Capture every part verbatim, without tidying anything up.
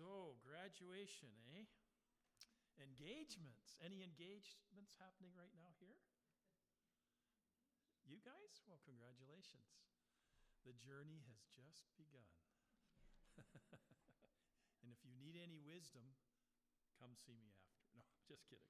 So, graduation, eh? Engagements. Any engagements happening right now here? You guys? Well, congratulations. The journey has just begun. And if you need any wisdom, come see me after. No, just kidding.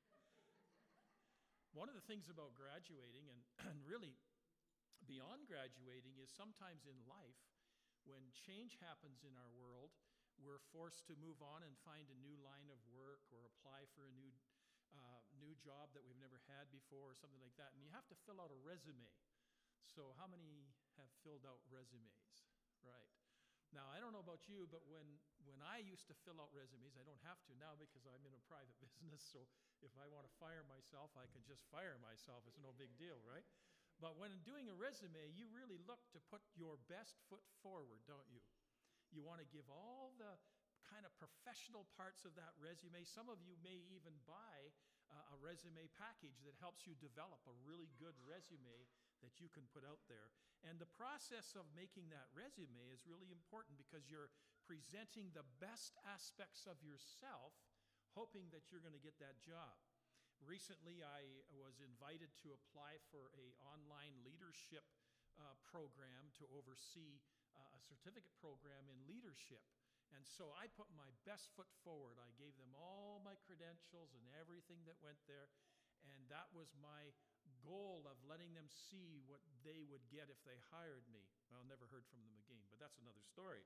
One of the things about graduating, and, and really beyond graduating, is sometimes in life, when change happens in our world, we're forced to move on and find a new line of work or apply for a new uh, new job that we've never had before or something like that. And you have to fill out a resume. So how many have filled out resumes? Right. Now, I don't know about you, but when, when I used to fill out resumes, I don't have to now because I'm in a private business. So if I want to fire myself, I can just fire myself. It's no big deal, right? But when doing a resume, you really look to put your best foot forward, don't you? You want to give all the kind of professional parts of that resume. Some of you may even buy uh, a resume package that helps you develop a really good resume that you can put out there. And the process of making that resume is really important because you're presenting the best aspects of yourself, hoping that you're going to get that job. Recently, I was invited to apply for an online leadership uh, program to oversee uh, a certificate program in leadership. And so I put my best foot forward. I gave them all my credentials and everything that went there. And that was my goal of letting them see what they would get if they hired me. Well, never heard from them again, but that's another story.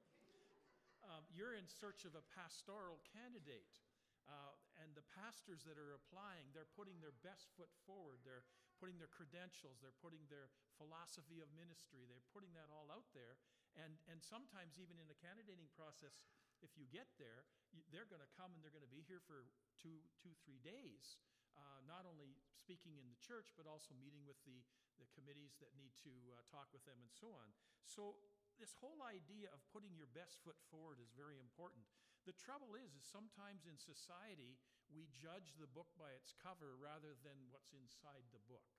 um, you're in search of a pastoral candidate. Uh, and the pastors that are applying, they're putting their best foot forward. They're putting their credentials. They're putting their philosophy of ministry. They're putting that all out there. And, and sometimes even in the candidating process, if you get there, you, they're going to come and they're going to be here for two, two, three days, uh, not only speaking in the church, but also meeting with the, the committees that need to uh, talk with them and so on. So this whole idea of putting your best foot forward is very important. The trouble is, is sometimes in society, we judge the book by its cover rather than what's inside the book.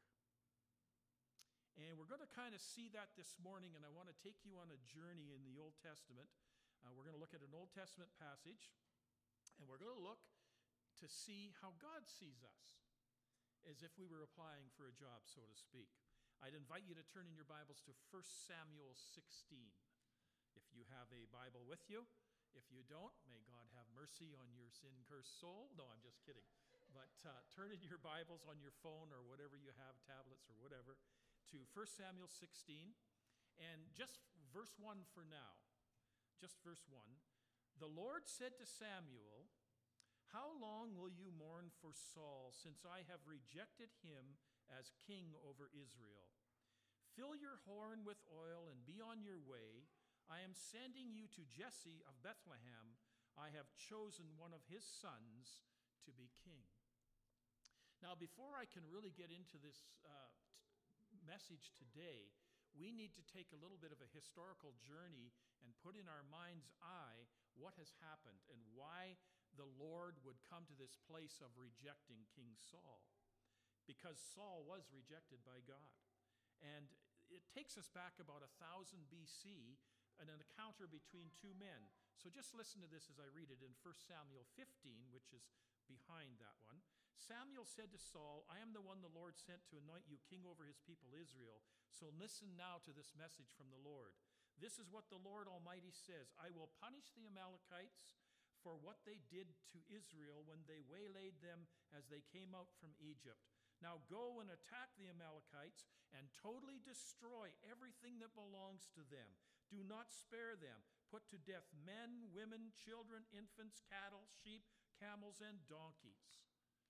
And we're going to kind of see that this morning, and I want to take you on a journey in the Old Testament. Uh, we're going to look at an Old Testament passage, and we're going to look to see how God sees us, as if we were applying for a job, so to speak. I'd invite you to turn in your Bibles to First Samuel sixteen. If you have a Bible with you. If you don't, may God have mercy on your sin-cursed soul. No, I'm just kidding. But uh, turn in your Bibles on your phone or whatever you have, tablets or whatever, to First Samuel sixteen. And just verse one for now. Just verse one. The Lord said to Samuel, "How long will you mourn for Saul, since I have rejected him as king over Israel? Fill your horn with oil and be on your way. I am sending you to Jesse of Bethlehem. I have chosen one of his sons to be king." Now, before I can really get into this uh, t- message today, we need to take a little bit of a historical journey and put in our mind's eye what has happened and why the Lord would come to this place of rejecting King Saul. Because Saul was rejected by God. And it takes us back about one thousand B C, an encounter between two men. So just listen to this as I read it in First Samuel fifteen, which is behind that one. Samuel said to Saul, "I am the one the Lord sent to anoint you king over his people Israel. So listen now to this message from the Lord. This is what the Lord Almighty says. I will punish the Amalekites for what they did to Israel when they waylaid them as they came out from Egypt. Now go and attack the Amalekites and totally destroy everything that belongs to them. Do not spare them. Put to death men, women, children, infants, cattle, sheep, camels, and donkeys."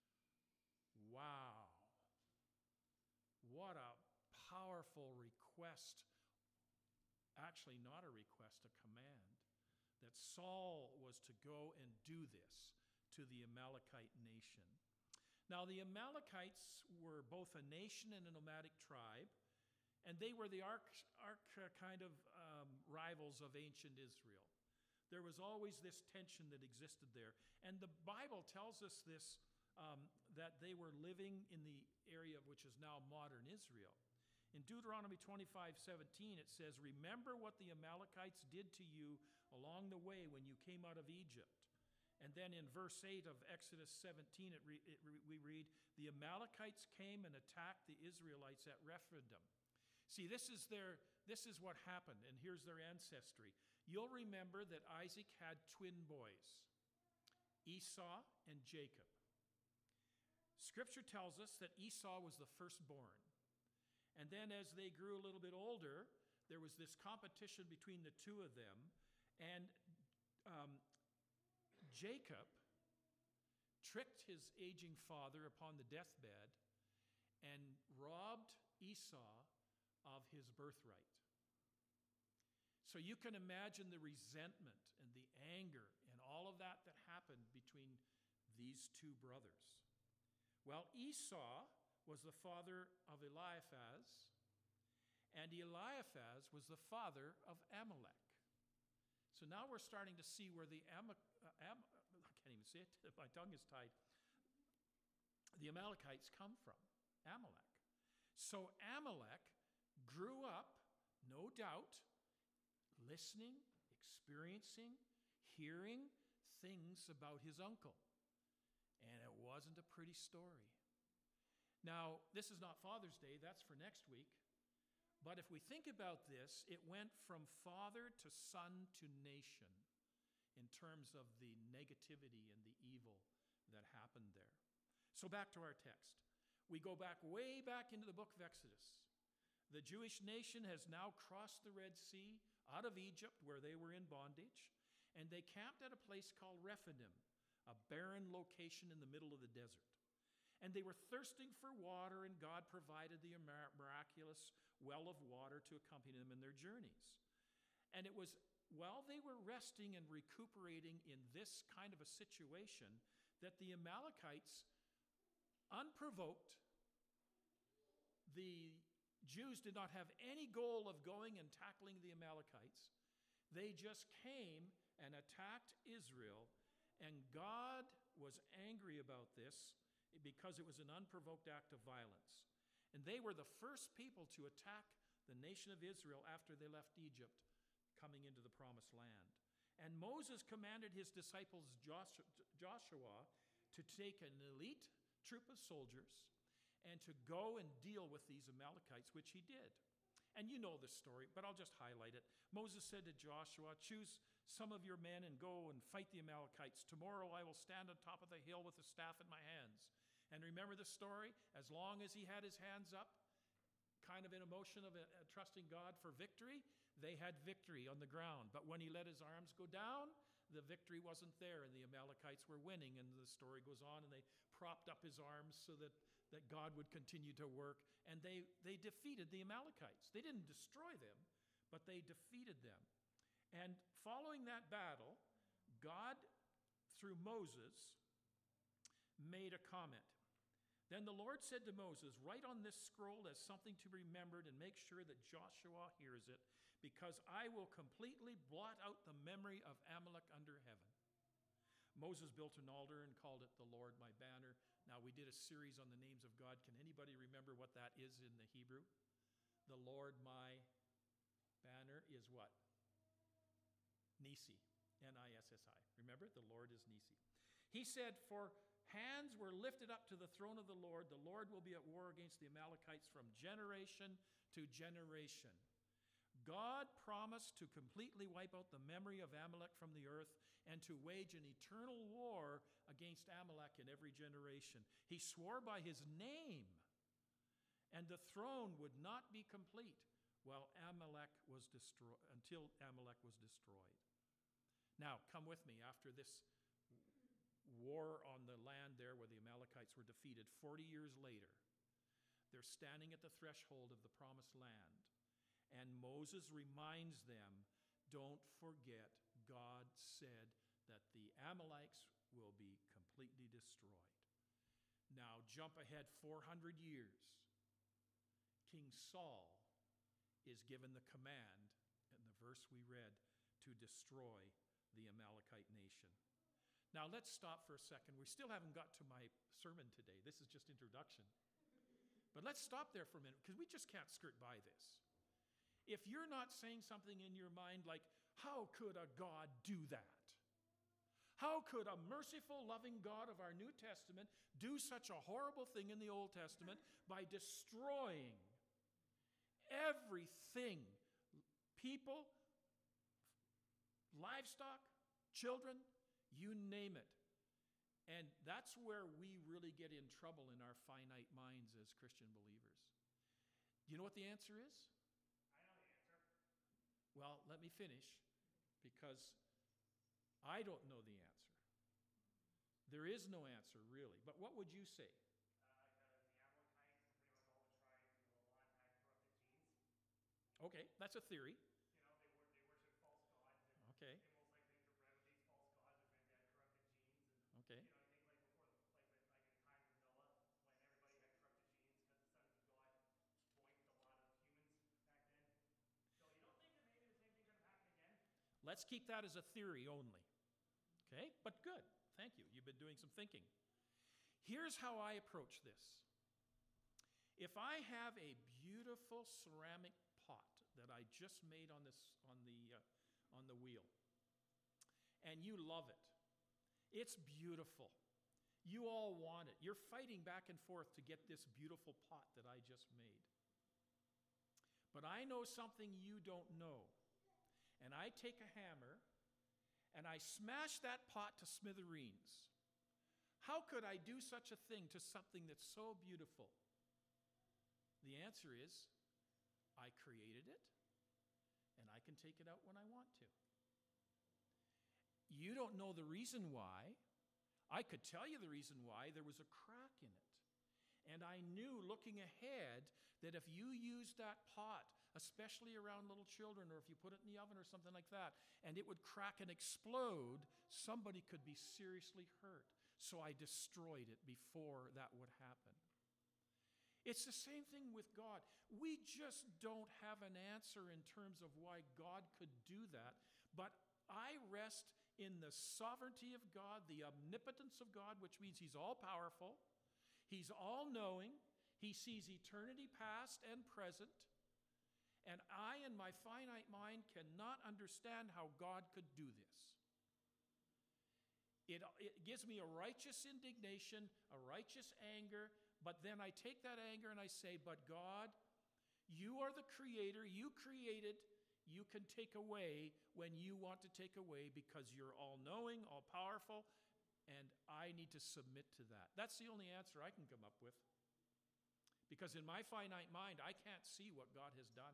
Wow. What a powerful request. Actually, not a request, a command. That Saul was to go and do this to the Amalekite nation. Now, the Amalekites were both a nation and a nomadic tribe, and they were the arch, arch kind of um, rivals of ancient Israel. There was always this tension that existed there. And the Bible tells us this, um, that they were living in the area which is now modern Israel. In Deuteronomy twenty-five seventeen, it says, "Remember what the Amalekites did to you along the way when you came out of Egypt. And then in verse eight of Exodus seventeen, it re, it re, we read, the Amalekites came and attacked the Israelites at Rephidim. See, this is their this is what happened, and here's their ancestry. You'll remember that Isaac had twin boys, Esau and Jacob. Scripture tells us that Esau was the firstborn. And then as they grew a little bit older, there was this competition between the two of them, and um, Jacob tricked his aging father upon the deathbed and robbed Esau of his birthright. So you can imagine the resentment and the anger and all of that that happened between these two brothers. Well, Esau was the father of Eliphaz, and Eliphaz was the father of Amalek. So now we're starting to see where the Am- uh, Am- I can't even say it, my tongue is tied. The Amalekites come from, Amalek. So Amalek grew up, no doubt, listening, experiencing, hearing things about his uncle. And it wasn't a pretty story. Now, this is not Father's Day, that's for next week. But if we think about this, it went from father to son to nation in terms of the negativity and the evil that happened there. So back to our text. We go back way back into the book of Exodus. The Jewish nation has now crossed the Red Sea out of Egypt where they were in bondage, and they camped at a place called Rephidim, a barren location in the middle of the desert. And they were thirsting for water, and God provided the miraculous well of water to accompany them in their journeys. And it was while they were resting and recuperating in this kind of a situation that the Amalekites, unprovoked, the Jews did not have any goal of going and tackling the Amalekites. They just came and attacked Israel, and God was angry about this because it was an unprovoked act of violence. And they were the first people to attack the nation of Israel after they left Egypt, coming into the promised land. And Moses commanded his disciples Joshua to take an elite troop of soldiers and to go and deal with these Amalekites, which he did. And you know this story, but I'll just highlight it. Moses said to Joshua, choose some of your men and go and fight the Amalekites. Tomorrow I will stand on top of the hill with the staff in my hands. And remember the story? As long as he had his hands up, kind of in emotion of uh, trusting God for victory, they had victory on the ground. But when he let his arms go down, the victory wasn't there, and the Amalekites were winning. And the story goes on, and they propped up his arms so that, that God would continue to work. And they, they defeated the Amalekites. They didn't destroy them, but they defeated them. And following that battle, God, through Moses, made a comment. Then the Lord said to Moses, write on this scroll as something to be remembered and make sure that Joshua hears it, because I will completely blot out the memory of Amalek under heaven. Moses built an altar and called it the Lord my banner. Now, we did a series on the names of God. Can anybody remember what that is in the Hebrew? The Lord my banner is what? Nisi, N I S S I. Remember, the Lord is Nisi. He said, for hands were lifted up to the throne of the Lord. The Lord will be at war against the Amalekites from generation to generation. God promised to completely wipe out the memory of Amalek from the earth and to wage an eternal war against Amalek in every generation. He swore by his name, and the throne would not be complete while Amalek was destroyed, until Amalek was destroyed. Now, come with me after this war on the land there where the Amalekites were defeated. forty years later, they're standing at the threshold of the promised land. And Moses reminds them, don't forget, God said that the Amalekites will be completely destroyed. Now, jump ahead four hundred years. King Saul is given the command, in the verse we read, to destroy the Amalekite nation. Now, let's stop for a second. We still haven't got to my sermon today. This is just introduction. But let's stop there for a minute, because we just can't skirt by this. If you're not saying something in your mind like, how could a God do that? How could a merciful, loving God of our New Testament do such a horrible thing in the Old Testament by destroying everything? People, livestock, children, you name it. And that's where we really get in trouble in our finite minds as Christian believers. Do you know what the answer is? I know the answer. Well, let me finish, because I don't know the answer. There is no answer, really. But what would you say? Uh, the Amalekites and pretty much all the tribes of the land had corrupted genes. Okay, that's a theory. You know, they wor- they worship false gods. And Okay. they most likely interpreted these false gods, which maybe had corrupted genes. And Okay. you know, I think like before, the, like with, like in the times of Noah, when everybody had corrupted genes because the sons of God boinked a lot of humans back then. So you don't think that maybe the same thing's going to happen again? Let's keep that as a theory only. Okay? But good. Thank you. You've been doing some thinking. Here's how I approach this. If I have a beautiful ceramic pot that I just made on this on the uh, on the wheel, and you love it, it's beautiful. You all want it. You're fighting back and forth to get this beautiful pot that I just made. But I know something you don't know. And I take a hammer and I smash that pot to smithereens. How could I do such a thing to something that's so beautiful? The answer is, I created it, and I can take it out when I want to. You don't know the reason why. I could tell you the reason why. There was a crack in it. And I knew looking ahead that if you used that pot, especially around little children, or if you put it in the oven or something like that, and it would crack and explode, somebody could be seriously hurt. So I destroyed it before that would happen. It's the same thing with God. We just don't have an answer in terms of why God could do that, but I rest in the sovereignty of God, the omnipotence of God, which means He's all-powerful, He's all-knowing, He sees eternity past and present, and I, in my finite mind, cannot understand how God could do this. It, it gives me a righteous indignation, a righteous anger, but then I take that anger and I say, but God, you are the creator, you created, you can take away when you want to take away because you're all-knowing, all-powerful, and I need to submit to that. That's the only answer I can come up with. Because in my finite mind, I can't see what God has done.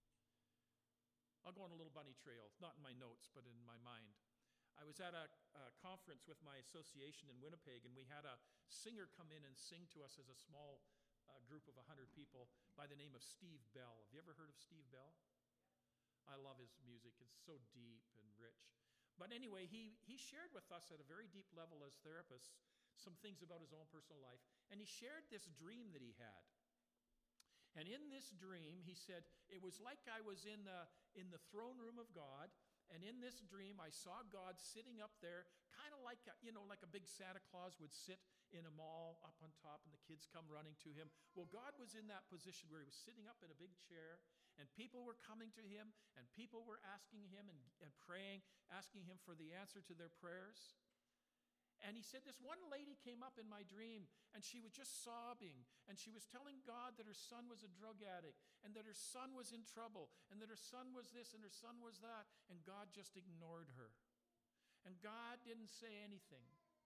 I'll go on a little bunny trail, not in my notes, but in my mind. I was at a, a conference with my association in Winnipeg, and we had a singer come in and sing to us as a small uh, group of one hundred people by the name of Steve Bell. Have you ever heard of Steve Bell? I love his music. It's so deep and rich. But anyway, he, he shared with us at a very deep level as therapists some things about his own personal life. And he shared this dream that he had. And in this dream, he said, it was like I was in the, in the throne room of God. And in this dream, I saw God sitting up there, kind of like, a, you know, like a big Santa Claus would sit in a mall up on top and the kids come running to him. Well, God was in that position where he was sitting up in a big chair and people were coming to him and people were asking him and, and praying, asking him for the answer to their prayers. And he said, this one lady came up in my dream and she was just sobbing and she was telling God that her son was a drug addict and that her son was in trouble and that her son was this and her son was that, and God just ignored her. And God didn't say anything.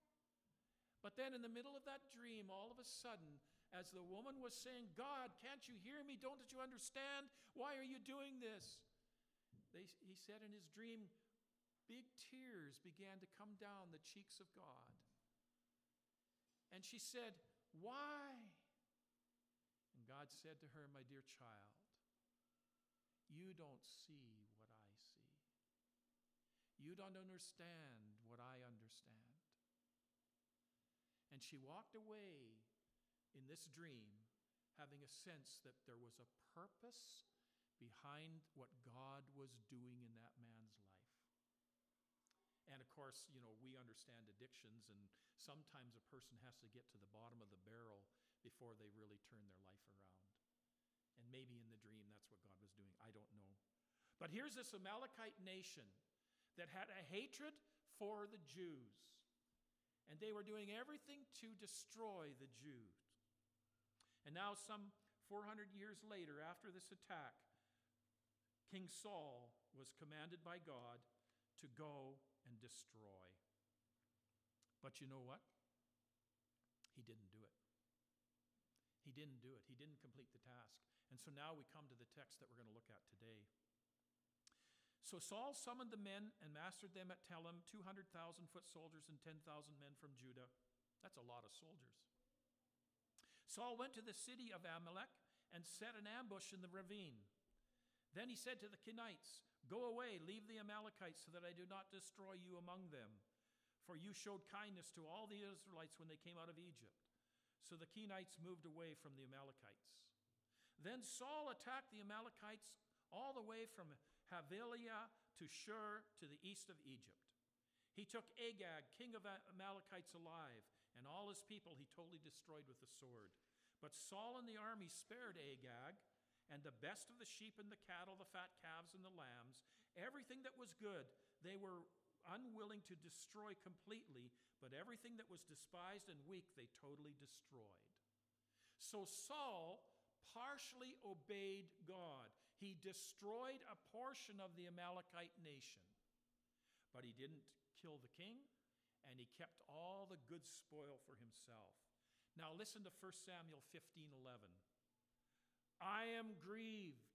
But then in the middle of that dream, all of a sudden, as the woman was saying, God, can't you hear me? Don't you understand? Why are you doing this? They, he said in his dream, big tears began to come down the cheeks of God. And she said, why? And God said to her, my dear child, you don't see what I see. You don't understand what I understand. And she walked away in this dream having a sense that there was a purpose behind what God was doing in that man's life. And of course, you know, we understand addictions, and sometimes a person has to get to the bottom of the barrel before they really turn their life around. And maybe in the dream, that's what God was doing. I don't know. But here's this Amalekite nation that had a hatred for the Jews. And they were doing everything to destroy the Jews. And now, some four hundred years later, after this attack, King Saul was commanded by God to go and destroy. But you know what? He didn't do it. He didn't do it. He didn't complete the task. And so now we come to the text that we're going to look at today. So Saul summoned the men and mastered them at Telem, two hundred thousand foot soldiers and ten thousand men from Judah. That's a lot of soldiers. Saul went to the city of Amalek and set an ambush in the ravine. Then he said to the Kenites, "Go away, leave the Amalekites, so that I do not destroy you among them. For you showed kindness to all the Israelites when they came out of Egypt." So the Kenites moved away from the Amalekites. Then Saul attacked the Amalekites all the way from Havilah to Shur to the east of Egypt. He took Agag, king of Amalekites, alive, and all his people he totally destroyed with the sword. But Saul and the army spared Agag, and the best of the sheep and the cattle, the fat calves and the lambs, everything that was good, they were unwilling to destroy completely, but everything that was despised and weak they totally destroyed. So Saul partially obeyed God. He destroyed a portion of the Amalekite nation, but he didn't kill the king, and he kept all the good spoil for himself. Now listen to First Samuel fifteen eleven. "I am grieved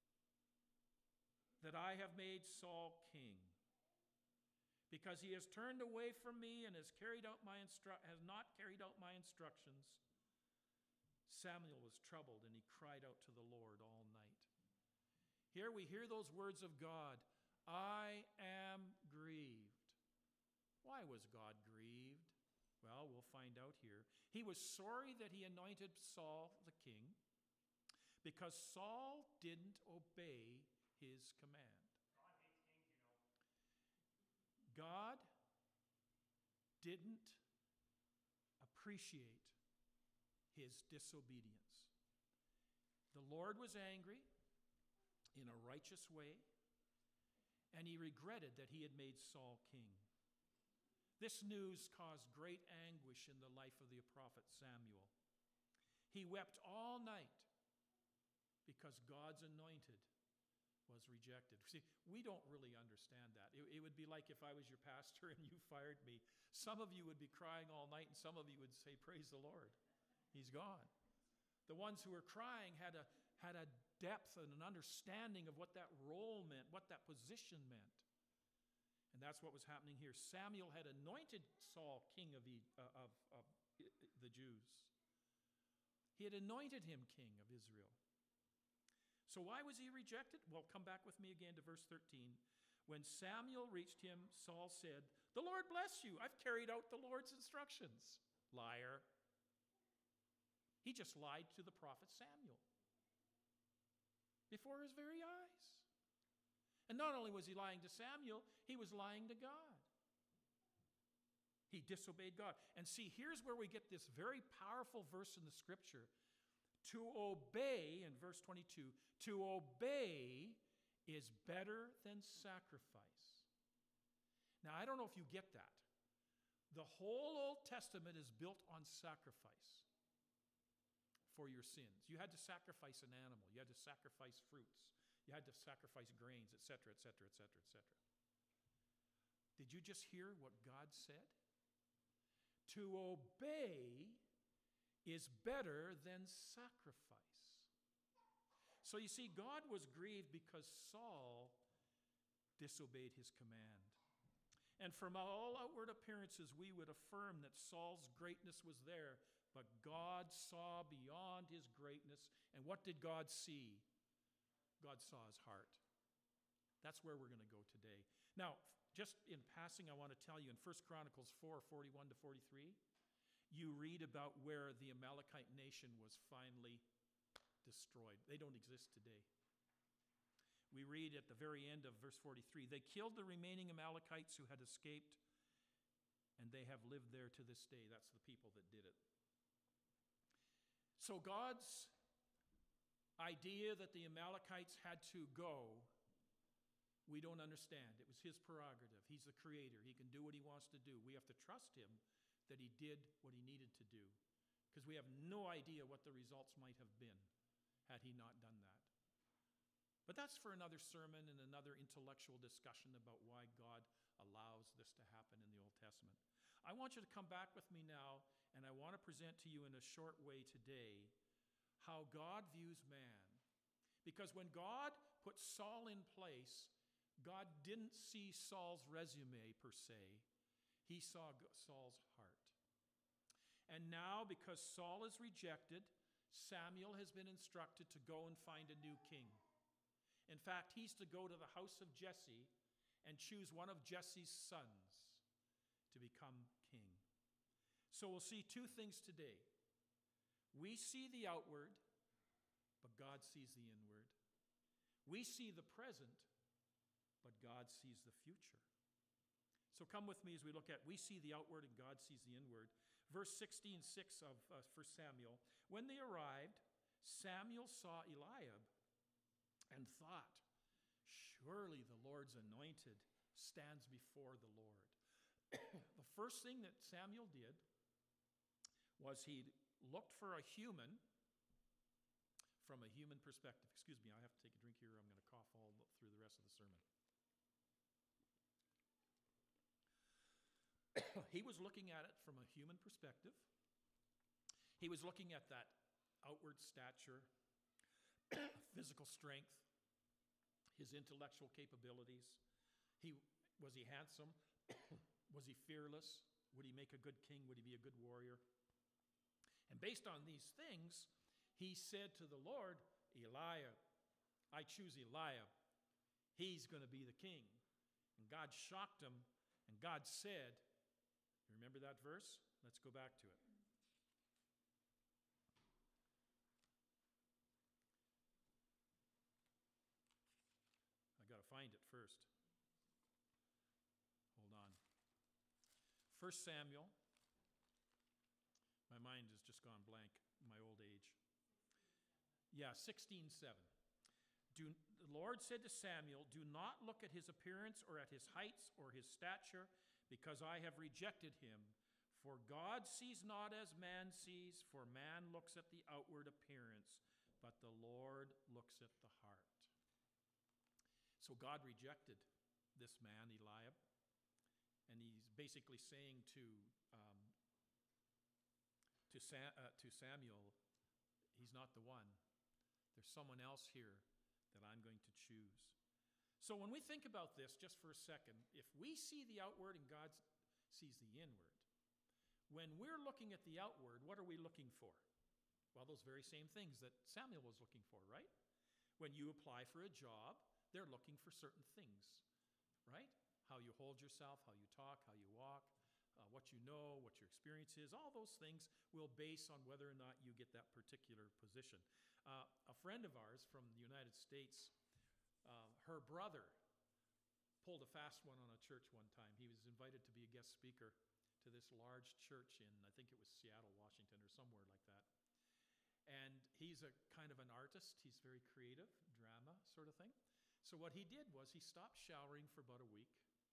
that I have made Saul king, because he has turned away from me and has carried out my instru- has not carried out my instructions." Samuel was troubled, and he cried out to the Lord all night. Here we hear those words of God, "I am grieved." Why was God grieved? Well, we'll find out here. He was sorry that he anointed Saul the king because Saul didn't obey his command. God hates kings, you know. God didn't appreciate his disobedience. The Lord was angry in a righteous way, and he regretted that he had made Saul king. This news caused great anguish in the life of the prophet Samuel. He wept all night because God's anointed was rejected. See, we don't really understand that. It, it would be like if I was your pastor and you fired me. Some of you would be crying all night, and some of you would say, "Praise the Lord, he's gone." The ones who were crying had a, had a depth and an understanding of what that role meant, what that position meant. And that's what was happening here. Samuel had anointed Saul king of, uh, of, of the Jews. He had anointed him king of Israel. So why was he rejected? Well, come back with me again to verse thirteen. When Samuel reached him, Saul said, "The Lord bless you. I've carried out the Lord's instructions." Liar. He just lied to the prophet Samuel before his very eyes. And not only was he lying to Samuel, he was lying to God. He disobeyed God. And see, here's where we get this very powerful verse in the scripture. To obey, in verse twenty-two, to obey is better than sacrifice. Now, I don't know if you get that. The whole Old Testament is built on sacrifice for your sins. You had to sacrifice an animal. You had to sacrifice fruits. You had to sacrifice grains, et cetera, et cetera, et cetera, et cetera. Did you just hear what God said? To obey is better than sacrifice. So you see, God was grieved because Saul disobeyed his command. And from all outward appearances, we would affirm that Saul's greatness was there, but God saw beyond his greatness. And what did God see? God saw his heart. That's where we're going to go today. Now, just in passing, I want to tell you in First Chronicles four, forty-one to forty-three, you read about where the Amalekite nation was finally destroyed. They don't exist today. We read at the very end of verse forty-three, "They killed the remaining Amalekites who had escaped, and they have lived there to this day." That's the people that did it. So God's idea that the Amalekites had to go We don't understand. It was his prerogative. He's the creator. He can do what he wants to do. We have to trust him that he did what he needed to do, because we have no idea what the results might have been had he not done that. But that's for another sermon and another intellectual discussion about why God allows this to happen in the Old Testament. I want you to come back with me now, and I want to present to you in a short way today how God views man. Because when God put Saul in place, God didn't see Saul's resume per se. He saw Saul's heart. And now, because Saul is rejected, Samuel has been instructed to go and find a new king. In fact, he's to go to the house of Jesse and choose one of Jesse's sons to become king. So we'll see two things today. We see the outward, but God sees the inward. We see the present, but God sees the future. So come with me as we look at, we see the outward and God sees the inward. Verse sixteen six of uh, First Samuel. When they arrived, Samuel saw Eliab and thought, surely the Lord's anointed stands before the Lord. The first thing that Samuel did was he looked for a human from a human perspective. Excuse me, I have to take a drink here or I'm going to cough all through the rest of the sermon. He was looking at it from a human perspective. He was looking at that outward stature, physical strength, his intellectual capabilities. He, was he handsome? Was he fearless? Would he make a good king? Would he be a good warrior? And based on these things, he said to the Lord, Eliab, I choose Eliab. He's going to be the king. And God shocked him, and God said, remember that verse? Let's go back to it. I got to find it first. Hold on. First Samuel. My mind has just gone blank in my old age. Yeah, sixteen seven. Do, the Lord said to Samuel, do not look at his appearance or at his heights or his stature, because I have rejected him. For God sees not as man sees, for man looks at the outward appearance, but the Lord looks at the heart. So God rejected this man, Eliab, and he's basically saying to um, to, Sam, uh, to Samuel, he's not the one. There's someone else here that I'm going to choose. So when we think about this, just for a second, if we see the outward and God sees the inward, when we're looking at the outward, what are we looking for? Well, those very same things that Samuel was looking for, right? When you apply for a job, they're looking for certain things, right? How you hold yourself, how you talk, how you walk, uh, what you know, what your experience is, all those things will base on whether or not you get that particular position. Uh, a friend of ours from the United States, uh, her brother pulled a fast one on a church one time. He was invited to be a guest speaker to this large church in, I think it was Seattle, Washington, or somewhere like that. And he's a kind of an artist. He's very creative, drama sort of thing. So what he did was he stopped showering for about a week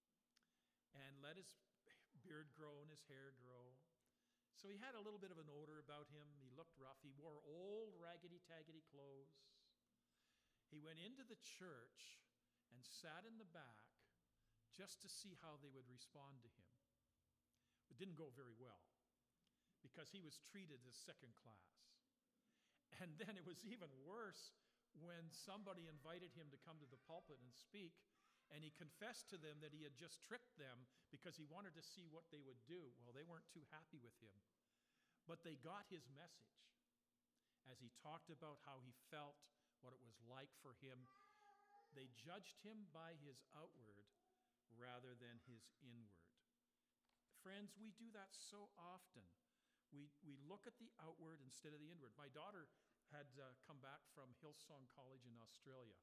and let his beard grow and his hair grow. So he had a little bit of an odor about him. He looked rough. He wore old raggedy-taggedy clothes. He went into the church and sat in the back just to see how they would respond to him. It didn't go very well because he was treated as second class. And then it was even worse when somebody invited him to come to the pulpit and speak, and he confessed to them that he had just tricked them because he wanted to see what they would do. Well, they weren't too happy with him. But they got his message as he talked about how he felt, what it was like for him. They judged him by his outward rather than his inward. Friends, we do that so often. We, we look at the outward instead of the inward. My daughter had uh, come back from Hillsong College in Australia.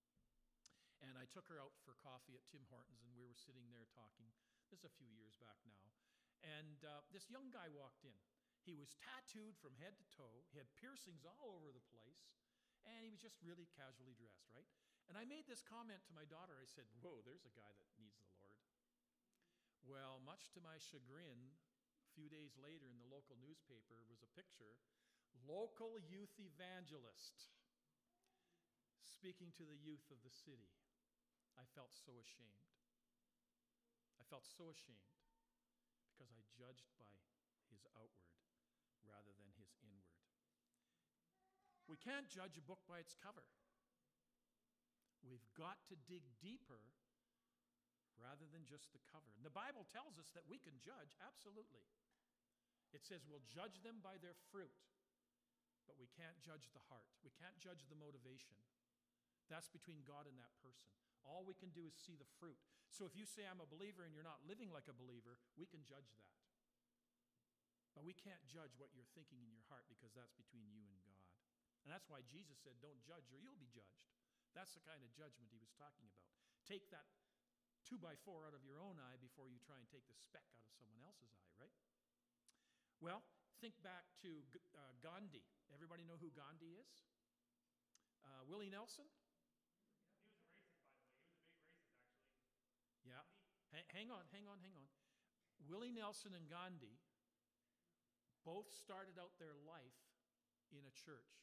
And I took her out for coffee at Tim Hortons, and we were sitting there talking. This is a few years back now. And uh, this young guy walked in. He was tattooed from head to toe. He had piercings all over the place. And he was just really casually dressed, right? And I made this comment to my daughter. I said, whoa, there's a guy that needs the Lord. Well, much to my chagrin, a few days later in the local newspaper was a picture, local youth evangelist speaking to the youth of the city. I felt so ashamed. I felt so ashamed because I judged by his outward rather than his inward. We can't judge a book by its cover. We've got to dig deeper rather than just the cover. And the Bible tells us that we can judge, absolutely. It says we'll judge them by their fruit, but we can't judge the heart. We can't judge the motivation. That's between God and that person. All we can do is see the fruit. So if you say, I'm a believer and you're not living like a believer, we can judge that. But we can't judge what you're thinking in your heart because that's between you and God. And that's why Jesus said, don't judge or you'll be judged. That's the kind of judgment he was talking about. Take that two by four out of your own eye before you try and take the speck out of someone else's eye, right? Well, think back to uh, Gandhi. Everybody know who Gandhi is? Uh, Willie Nelson? He was a racist, by the way. He was a big racist, actually. Yeah. H- hang on, hang on, hang on. Willie Nelson and Gandhi both started out their life in a church.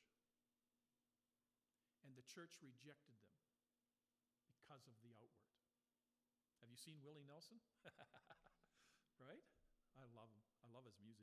And the church rejected them because of the outward. Have you seen Willie Nelson? Right? I love him. I love his music.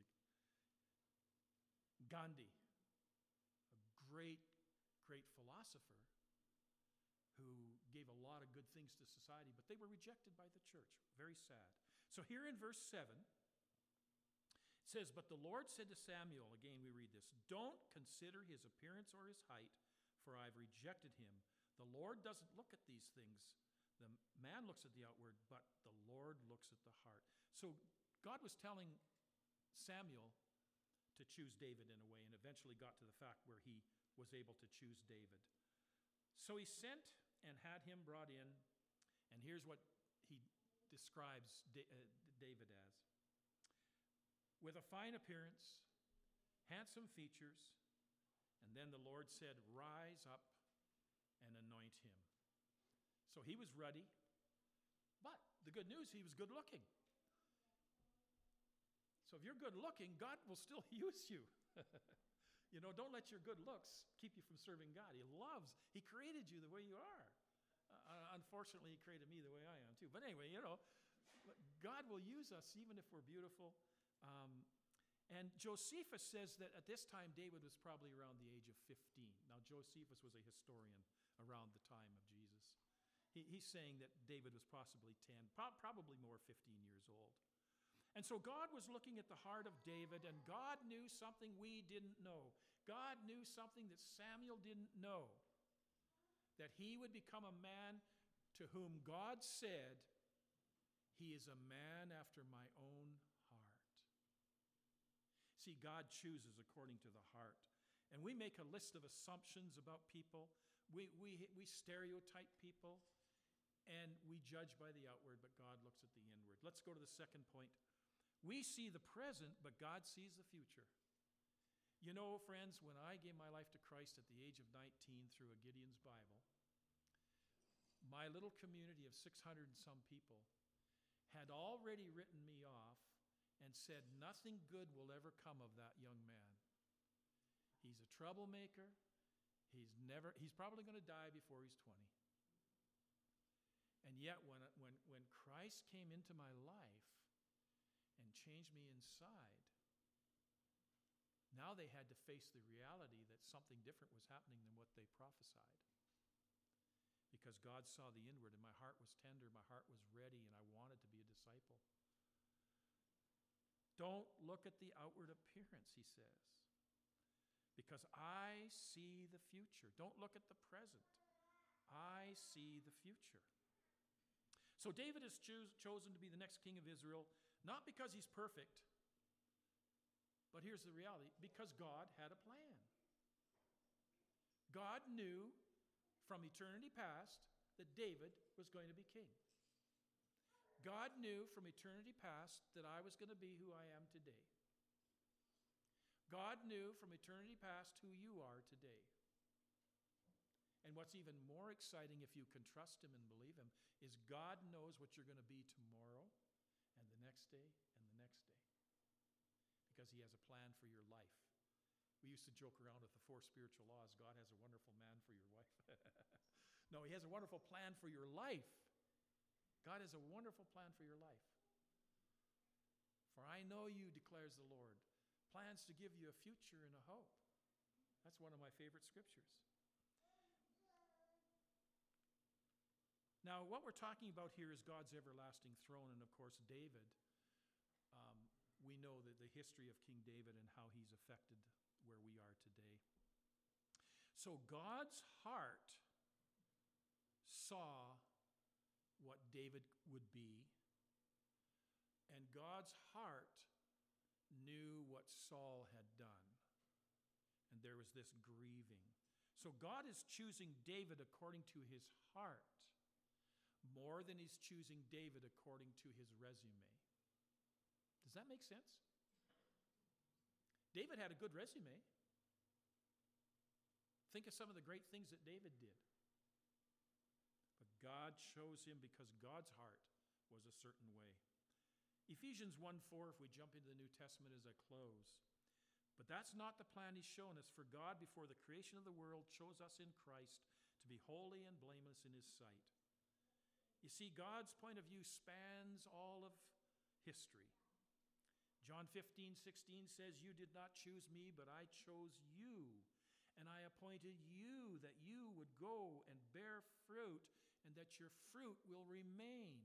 Gandhi, a great, great philosopher who gave a lot of good things to society, but they were rejected by the church. Very sad. So here in verse seven, it says, but the Lord said to Samuel, again we read this, don't consider his appearance or his height, for I've rejected him. The Lord doesn't look at these things. The man looks at the outward, but the Lord looks at the heart. So God was telling Samuel to choose David in a way, and eventually got to the fact where he was able to choose David. So he sent and had him brought in, and here's what he describes David as. With a fine appearance, handsome features, and then the Lord said, rise up and anoint him. So he was ruddy, but the good news, he was good looking. So if you're good looking, God will still use you. You know, don't let your good looks keep you from serving God. He loves, he created you the way you are. Uh, unfortunately, he created me the way I am too. But anyway, you know, God will use us even if we're beautiful. Um, and Josephus says that at this time, David was probably around the age of fifteen. Now, Josephus was a historian around the time of Jesus. He, he's saying that David was possibly ten, pro- probably more fifteen years old. And so God was looking at the heart of David, and God knew something we didn't know. God knew something that Samuel didn't know, that he would become a man to whom God said, he is a man after my own heart. See, God chooses according to the heart. And we make a list of assumptions about people. We, we, we stereotype people, and we judge by the outward, but God looks at the inward. Let's go to the second point. We see the present, but God sees the future. You know, friends, when I gave my life to Christ at the age of nineteen through a Gideon's Bible, my little community of six hundred and some people had already written me off and said nothing good will ever come of that young man. He's a troublemaker. He's never, he's probably going to die before he's twenty. And yet when, when, when Christ came into my life and changed me inside, now they had to face the reality that something different was happening than what they prophesied. Because God saw the inward, and my heart was tender, my heart was ready, and I wanted to be a disciple. Don't look at the outward appearance, he says, because I see the future. Don't look at the present. I see the future. So David is choos- chosen to be the next king of Israel, not because he's perfect, but here's the reality, because God had a plan. God knew from eternity past that David was going to be king. God knew from eternity past that I was going to be who I am today. God knew from eternity past who you are today. And what's even more exciting, if you can trust him and believe him, is God knows what you're going to be tomorrow and the next day and the next day, because he has a plan for your life. We used to joke around with the four spiritual laws. God has a wonderful man for your wife. No, he has a wonderful plan for your life. God has a wonderful plan for your life. For I know you, declares the Lord, plans to give you a future and a hope. That's one of my favorite scriptures. Now, what we're talking about here is God's everlasting throne, and of course, David. Um, we know that the history of King David and how he's affected where we are today. So God's heart saw what David would be, and God's heart knew what Saul had done. And there was this grieving. So God is choosing David according to his heart, more than he's choosing David according to his resume. Does that make sense? David had a good resume. Think of some of the great things that David did. But God chose him because God's heart was a certain way. Ephesians one four, if we jump into the New Testament as I close. But that's not the plan he's shown us. For God, before the creation of the world, chose us in Christ to be holy and blameless in his sight. You see, God's point of view spans all of history. John fifteen sixteen says, you did not choose me, but I chose you. And I appointed you that you would go and bear fruit, and that your fruit will remain.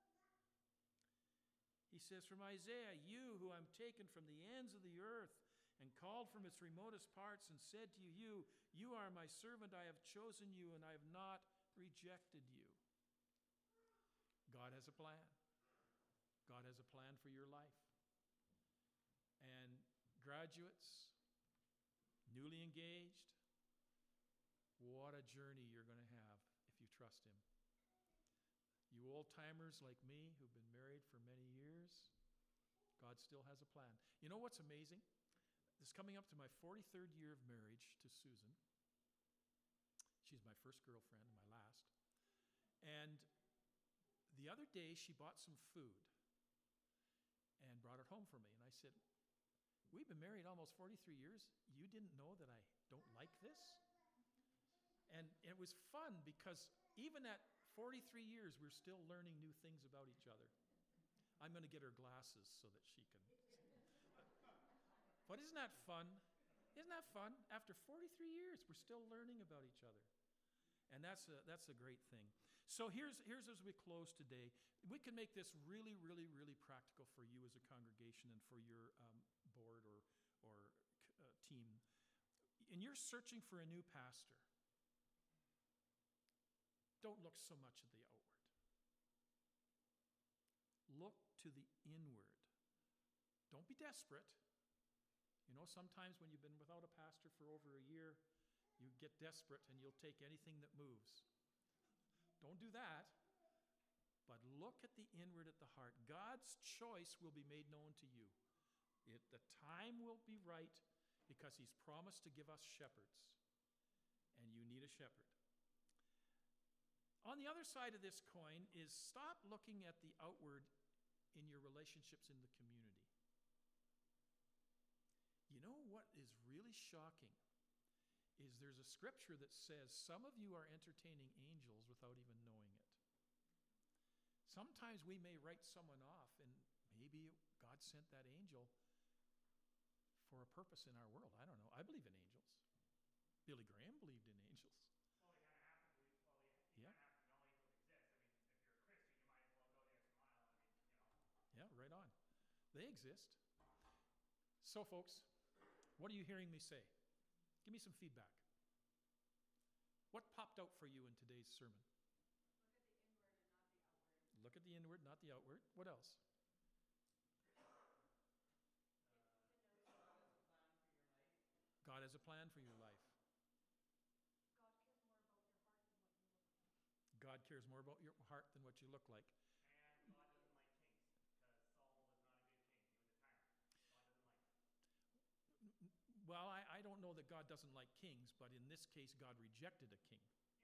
He says from Isaiah, you who am taken from the ends of the earth and called from its remotest parts, and said to you, you are my servant, I have chosen you, and I have not rejected you. God has a plan. God has a plan for your life. And graduates, newly engaged, what a journey you're going to have if you trust him. You old-timers like me who've been married for many years, God still has a plan. You know what's amazing? This is coming up to my forty-third year of marriage to Susan. She's my first girlfriend and my last. And the other day she bought some food and brought it home for me. And I said, we've been married almost forty-three years. You didn't know that I don't like this? And it was fun because even at forty-three years, we're still learning new things about each other. I'm going to get her glasses so that she can. But isn't that fun? Isn't that fun? After forty-three years, we're still learning about each other. And that's a, that's a great thing. So here's, here's as we close today. We can make this really, really, really practical for you as a congregation and for your um, board or, or uh, team. And you're searching for a new pastor. Don't look so much at the outward. Look to the inward. Don't be desperate. You know, sometimes when you've been without a pastor for over a year, you get desperate and you'll take anything that moves. Don't do that. But look at the inward, at the heart. God's choice will be made known to you. It, the time will be right because he's promised to give us shepherds. And you need a shepherd. On the other side of this coin is stop looking at the outward in your relationships in the community. You know what is really shocking is there's a scripture that says some of you are entertaining angels without even knowing it. Sometimes we may write someone off, and maybe God sent that angel for a purpose in our world. I don't know. I believe in angels. Billy Graham believed in angels. Well, we kind of have to believe. Well, you, you Yeah. kind of have to know angels exist. I mean, if you're a Christian, you might as well go the extra mile. I mean, you know. Yeah, right on. They exist. So, folks, what are you hearing me say? Give me some feedback. What popped out for you in today's sermon? Look at the inward, not the outward. What else? God has a plan for your life. God cares more about your heart than what you look like. And God doesn't like kings because Saul was not a good king. He was a tyrant. God doesn't like him. Well, I, I don't know that God doesn't like kings, but in this case, God rejected a king.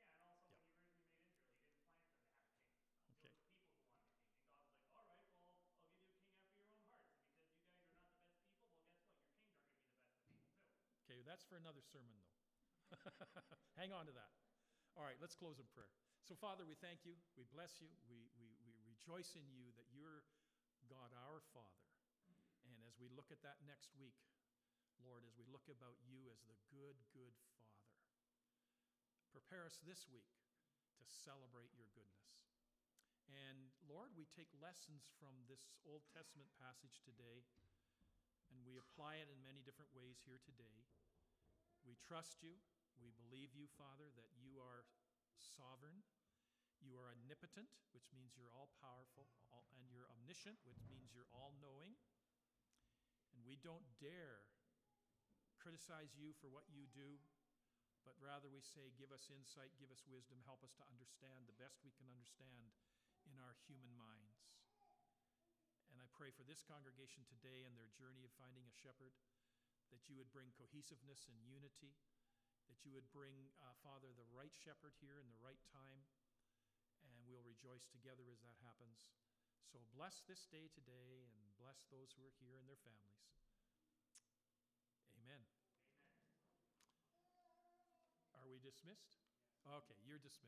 Okay, that's for another sermon, though. Hang on to that. All right, let's close in prayer. So, Father, we thank you. We bless you. We, we, we rejoice in you that you're God our Father. And as we look at that next week, Lord, as we look about you as the good, good Father, prepare us this week to celebrate your goodness. And Lord, we take lessons from this Old Testament passage today, and we apply it in many different ways here today. We trust you. We believe you, Father, that you are sovereign. You are omnipotent, which means you're all-powerful, all, and you're omniscient, which means you're all-knowing. And we don't dare criticize you for what you do, but rather we say, give us insight, give us wisdom, help us to understand the best we can understand in our human minds. And I pray for this congregation today and their journey of finding a shepherd, that you would bring cohesiveness and unity, that you would bring, uh, Father, the right shepherd here in the right time, and we'll rejoice together as that happens. So bless this day today and bless those who are here and their families. Amen. Amen. Are we dismissed? Okay, you're dismissed.